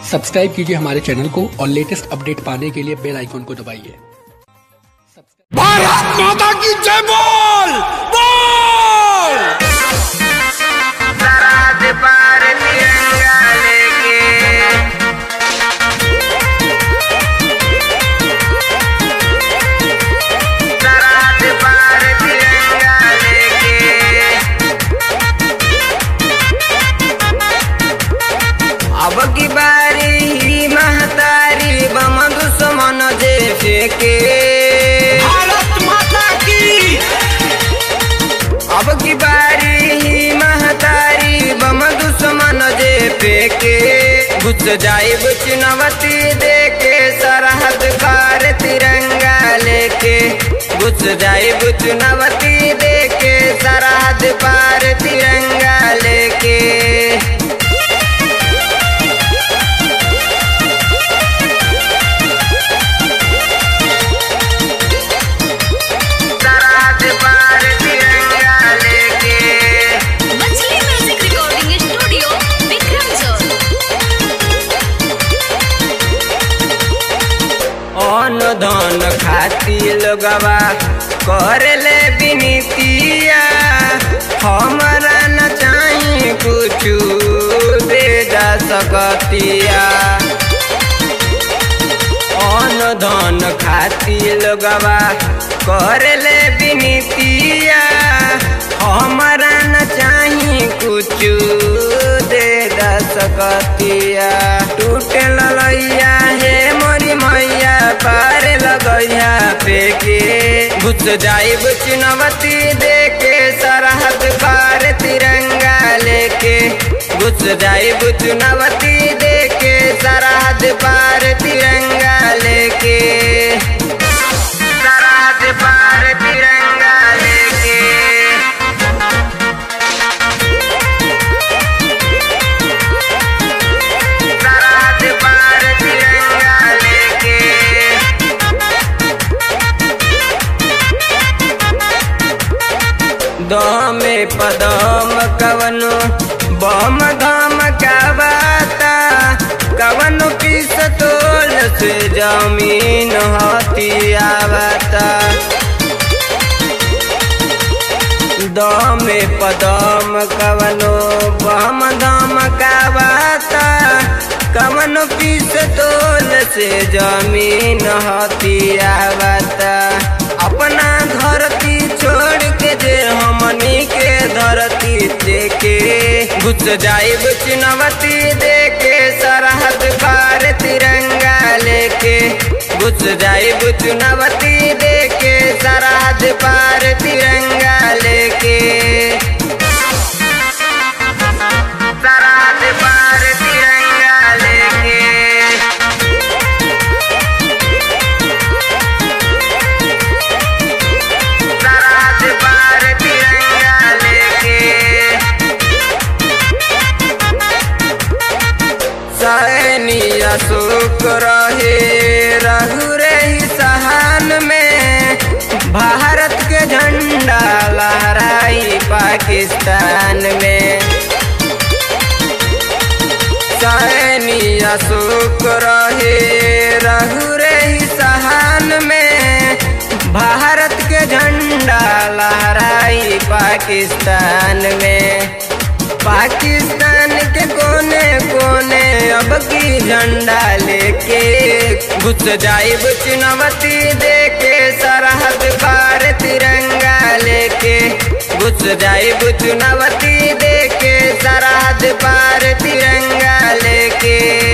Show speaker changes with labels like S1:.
S1: Subscribe कीजिए हमारे channel को और लेटेस्ट अपडेट पाने के लिए बेल आइकन को दबाइए।
S2: भारत माता की जय बोल बोल।
S3: सरहद पार तिरंगा लेके सरहद पार तिरंगा लेके अब की बारी ही महतारी बम दुश्मन जैसे के
S2: भारत माता की
S3: अब की बारी ही महतारी बम दुश्मन जे फेंके घुस जाए चुनौती देके सरहद पार तिरंगा लेके घुस जाए चुनौती देके सरहद पार तिरंगा लेके सरहद पार तिरंगा लेके
S4: मछली म्यूजिक रिकॉर्डिंग स्टूडियो विक्रमजोर।
S3: अन्न धन खाती लोगवा करले विनीतिया हमरा न चाही कुछु दे जा सकतिया अन्न धन खाती लोगवा करले विनीतिया हमरा न चाही कुछु दे जा सकतिया टूटे ललैया हे मोरी मैया पार लगैया फेंके घुस जाए चुनौती देके सरहद पार तिरंगा लेके घुस जाए चुनौती देके सरहद पार तिरंगा लेके सरहद पार तिरंगा लेके सरहद पार तिरंगा लेके दमे पदम कवनो बम धम कबाता कवनो पिस्तौल से जमीन हथियावता दमे पदम कवनो बम धम कबाता कवनो पिस्तौल से जमीन हथियावता अपना धरती छोड़ के जे हमनी के धरती देके घुस जाए चुनौती देके सरहद पार तिरंगा लेके घुस जाए चुनौती देके सरहद पार तिरंगा लेके सरहद पार तिरंगा लेके सरहद पार तिरंगा लेके सैनिया सुख रहे रहु रे सहान में भारत के झंडा लहराई पाकिस्तान में सैनिया सुख रहे रहु रे सहान में भारत के झंडा लहराई पाकिस्तान में पाकिस्तान के कोने कोने अब की झंडा लेके घुस जाए चुनौती देके सरहद पार तिरंगा लेके घुस जाए चुनौती देके सरहद पार तिरंगा लेके